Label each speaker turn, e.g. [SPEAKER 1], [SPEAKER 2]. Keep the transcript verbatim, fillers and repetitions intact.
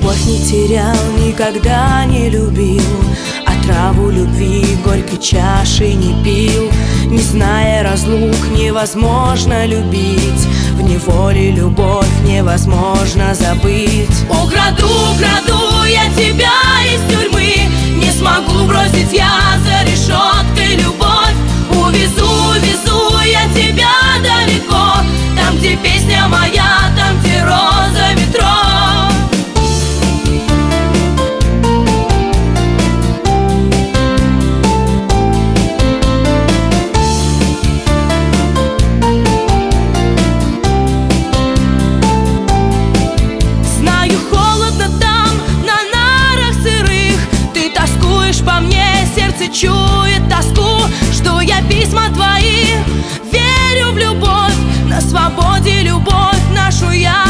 [SPEAKER 1] Любовь не терял, никогда не любил, отраву любви горькой чаши не пил. Не зная разлук, невозможно любить, в неволе любовь невозможно забыть.
[SPEAKER 2] Украду, украду я тебя из тюрьмы, не смогу бросить я за решеткой любовь. Увезу, увезу я тебя далеко, там, где песня моя, там, где роза ветров. Чует тоску, что я письма твои верю в любовь, на свободе любовь нашу я